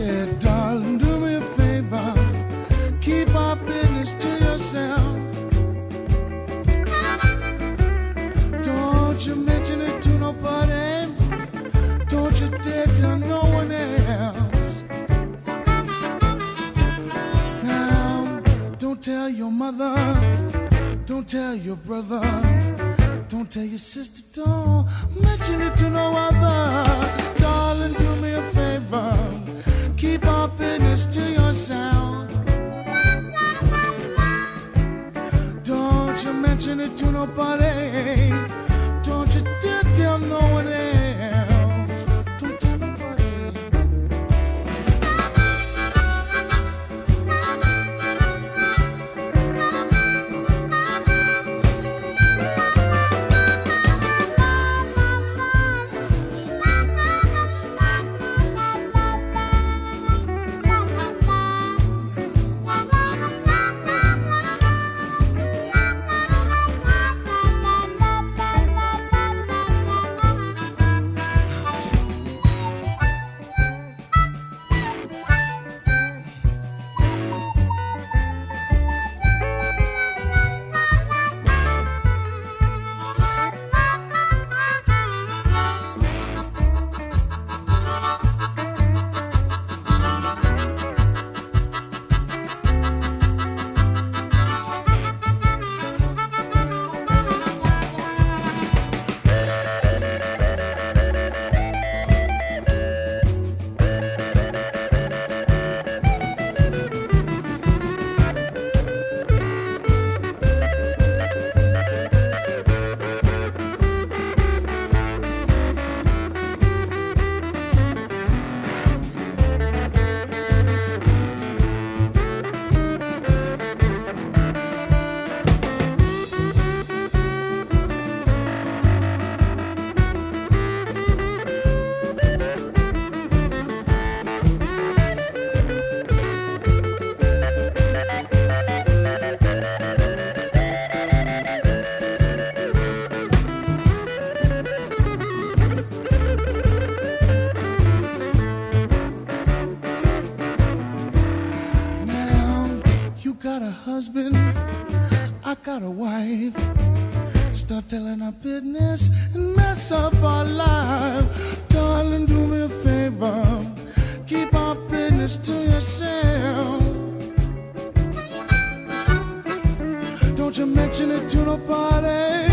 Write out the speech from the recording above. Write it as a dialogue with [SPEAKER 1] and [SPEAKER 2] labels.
[SPEAKER 1] said, darling, do me a favor, keep our business to yourself. Don't you mention it to nobody, don't you dare tell no one else. Now, don't tell your mother, don't tell your brother, don't tell your sister, don't mention it to no other. Darling, do me a favor, keep our business to yourself. Don't you mention it to nobody, don't you dare tell no one else. Don't tell nobody. Husband, I got a wife. Start telling our business and mess up our life. Darling, do me a favor, keep our business to yourself. Don't you mention it to nobody.